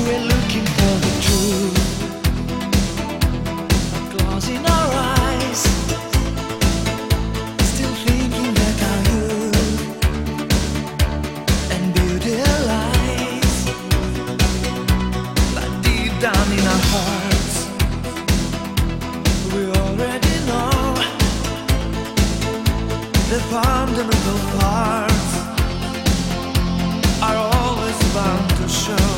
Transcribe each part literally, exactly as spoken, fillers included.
we're looking for the truth. Closing our eyes, still thinking that our youth and beauty lies, but deep down in our hearts, we already know the fundamental parts are always bound to show.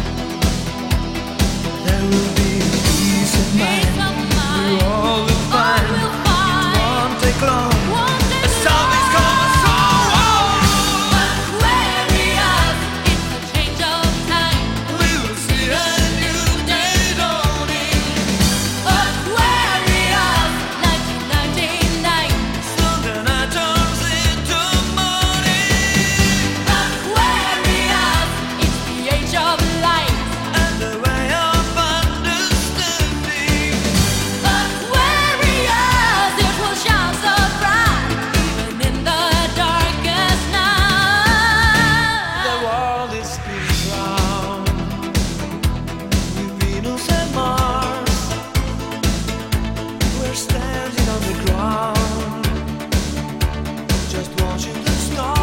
There will be peace of mind. We all will find. It won't take long. A something's gonna solve. Aquarius, it's a change of time. We will see a new day dawning. Aquarius, nineteen ninety-nine. Soon the night turns into morning. Aquarius, it's the age of light. And the way of understanding. Aquarius, it will shine so bright, even in the darkest The night. world is spinning round with Venus and Mars. We're standing on the ground, just watching the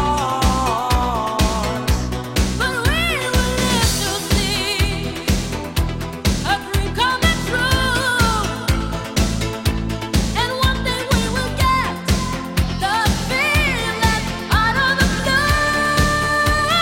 stars. But we will live to see a dream coming true, and one day we will get the feeling out of the blue.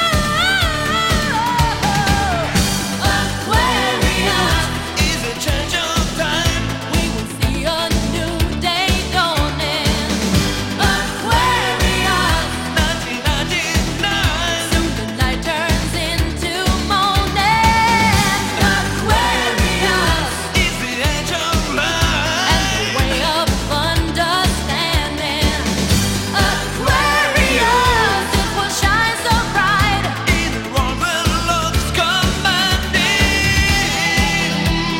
Aquarius, Is a change of time. we will see a new day dawning. Aquarius, nineteen ninety-nine. soon the night turns into morning. Aquarius, Is the age of and light. the way of understanding. Aquarius, it will shine so bright. In a world where love's commanding.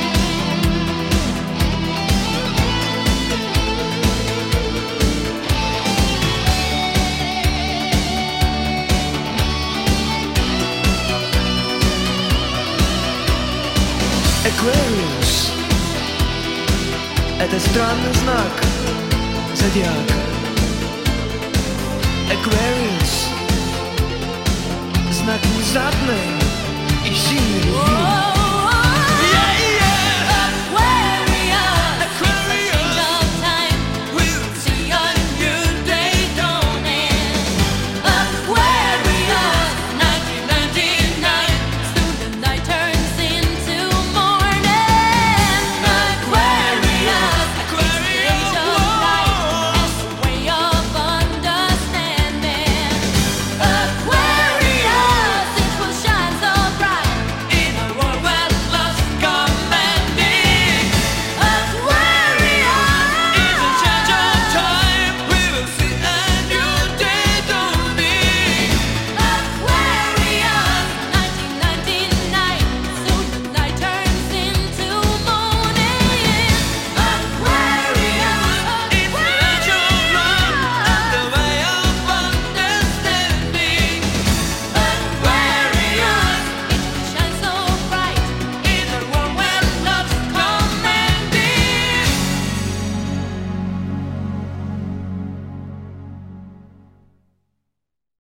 Aquarius — это странный знак зодиака. Aquarius — знак внезапной